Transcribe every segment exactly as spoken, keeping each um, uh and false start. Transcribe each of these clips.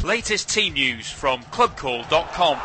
Latest team news from club call dot com.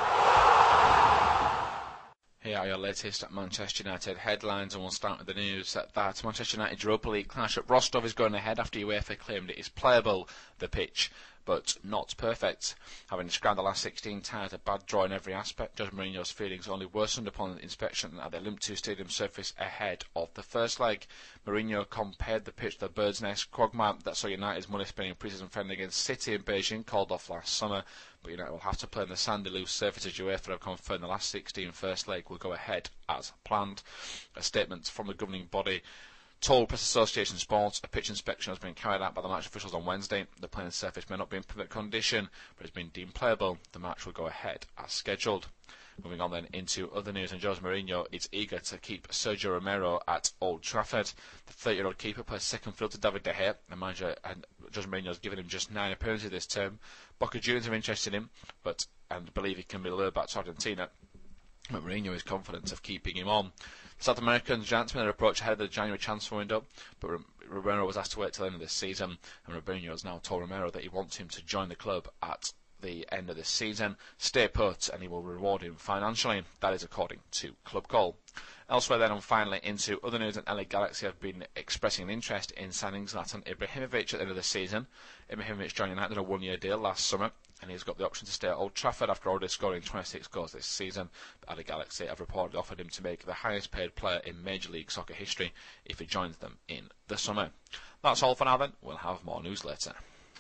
Here are your latest Manchester United headlines, and we'll start with the news that, that Manchester United Europa League clash at Rostov is going ahead after UEFA claimed it is playable, the pitch, but not perfect. Having described the last sixteen ties a bad draw in every aspect, Jose Mourinho's feelings only worsened upon inspection at the Olymp two Stadium surface ahead of the first leg. Mourinho compared the pitch to the bird's nest quagmire that saw United's money-spending pre-season friendly against City in Beijing called off last summer, but United will have to play on the sandy loose surface as UEFA have confirmed the last sixteen first leg will go ahead as planned. A statement from the governing body told Press Association Sports a pitch inspection has been carried out by the match officials on Wednesday. The playing surface may not be in perfect condition, but has been deemed playable. The match will go ahead as scheduled. Moving on then into other news, and Jose Mourinho is eager to keep Sergio Romero at Old Trafford. The thirty-year-old keeper plays second field to David De Gea. The manager and Jose Mourinho has given him just nine appearances this term. Boca Juniors are interested in him, but and believe he can be lured back to Argentina. But Mourinho is confident of keeping him on. The South American Giants made their approach ahead of the January transfer window, but Romero was asked to wait till the end of this season, and Mourinho has now told Romero that he wants him to join the club at the end of this season, stay put, and he will reward him financially. That is according to Club Call. Elsewhere then, and finally into other news, and L A Galaxy have been expressing an interest in signing Zlatan Ibrahimovic at the end of the season. Ibrahimovic joined United on a one-year deal last summer, and he's got the option to stay at Old Trafford after already scoring twenty-six goals this season. But L A Galaxy have reportedly offered him to make the highest paid player in Major League Soccer history if he joins them in the summer. That's all for now then. We'll have more news later.